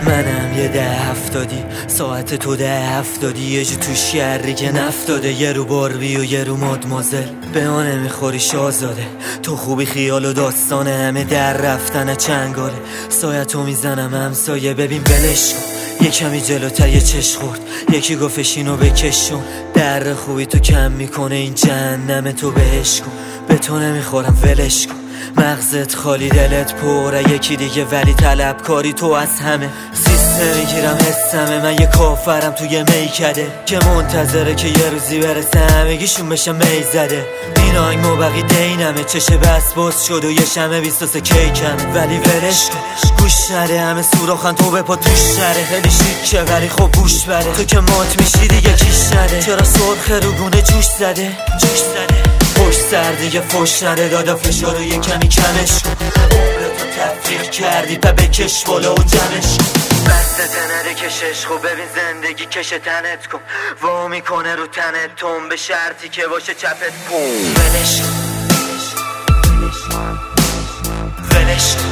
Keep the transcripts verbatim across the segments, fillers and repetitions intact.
منم یه ده هفتادی، ساعت تو ده هفتادی، یه جو تو شهری که نفتاده، یه رو باربی و یه رو مادمازل. به ما نمیخوری شازاده، تو خوبی خیال و داستانه، همه در رفتن چنگاله. سایتو میزنم همسایه، ببین بلش کن یه کمی جلوتر یه چش خورد، یکی گفتش اینو بکشون، در خوبی تو کم میکنه این جهنم تو بهش کن. به تو نمیخورم ولش کن، مغزت خالی دلت پره، یکی دیگه ولی طلبکاری تو از همه. سیستم میگیرم حسمه، من یه کافرم توی میکده که منتظره که یه روزی برسه همگیشون بشه میزده. این آهنگ مبقی دینمه، چشه بس باز شد و یه شمه بیست و سه کیکم، ولی ولش کن گوش نده، همه سوراخن تو به پا توش نره. خیلی شیکه ولی خب گوش بره، تو که مات میشی دیگه کیش نده. چرا سرخه رو گونه جوش زده جوش زده خوش سر دیگه فش نده، دادا فشارو یه کمی کمش کن. عمرتو تفریح کردی پا بکش بالا و جمعش کن. بسته نده کشش خوب، ببین زندگی کش تنت کن، وا میکنه رو تنت تون، به شرطی که باشه چپت پون. ولش کن ولش کن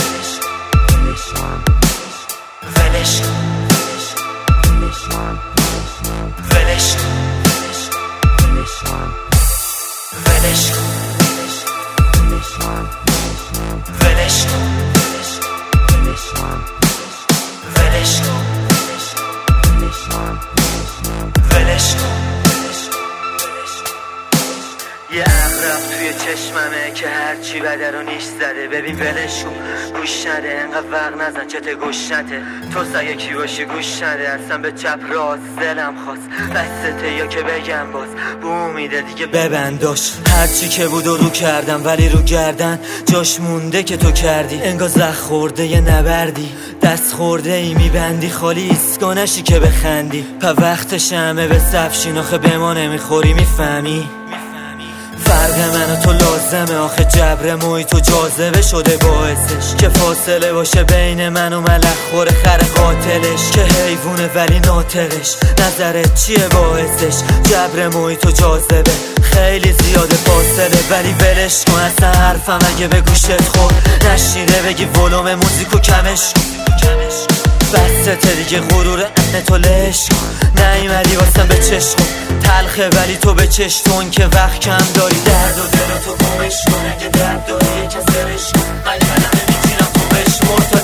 ولش کن ولش کن ولش کن ولش کن ولش کن ولش کن. یه عقرب توی چشممه که هرچی بده رو نیش زده، ببین ولش کن گوش نده، انقدر وقت نزن چته گوش نده. تو سایه کی باشی گوش نده، اصلا به چپ راست دلم خواست بسته یا که بگم باز بو امیده دیگه ببنداش. هرچی که بود و رو کردم ولی رو گردن جاش مونده که تو کردی، انگار زخ خورده یه نبردی، دست خورده ای میبندی خالی ایسکانشی که بخندی. پا وقتش همه به سفشین، آخه به ما نمیخوری میفهمی. فرق من و تو لازمه، آخه جبر محیط و جاذبه شده باعثش که فاصله باشه بین من و ملخ خور خر قاتلش، که حیوونه ولی ناطقش. نظرت چیه باعثش؟ جبر محیط و جاذبه خیلی زیاده فاصله، ولی ولش کن اصلا حرفم اگه به گوشت خورد نشیده بگی ولوم موزیکو کمش بسته دیگه غرور انه تو لش کن. نیومدی واسم به چشم تلخه ولی تو به چشتون که وقت کم داری، درد و دل تو گمش کن، اگه درد داری یه کسرش کن، من یعنی نمیتونم تو بشمرد